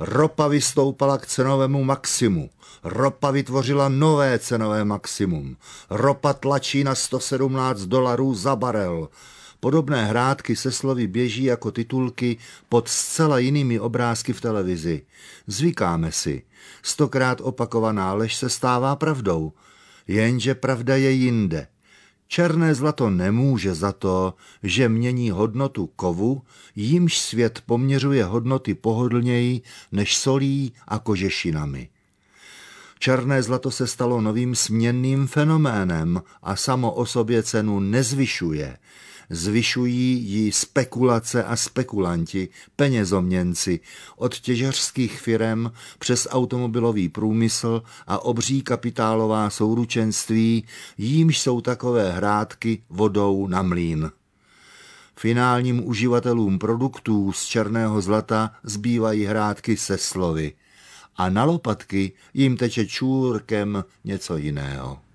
Ropa vystoupala k cenovému maximu. Ropa vytvořila nové cenové maximum. Ropa tlačí na $117 za barel. Podobné hrátky se slovy běží jako titulky pod zcela jinými obrázky v televizi. Zvykáme si. 100krát opakovaná lež se stává pravdou. Jenže pravda je jinde. Černé zlato nemůže za to, že mění hodnotu kovu, jímž svět poměřuje hodnoty pohodlněji než solí a kožešinami. Černé zlato se stalo novým směnným fenoménem a samo o sobě cenu nezvyšuje. Zvyšují ji spekulace a spekulanti, penězoměnci, od těžařských firem přes automobilový průmysl a obří kapitálová souručenství, jímž jsou takové hrátky vodou na mlýn. Finálním uživatelům produktů z černého zlata zbývají hrátky se slovy a na lopatky jim teče čůrkem něco jiného.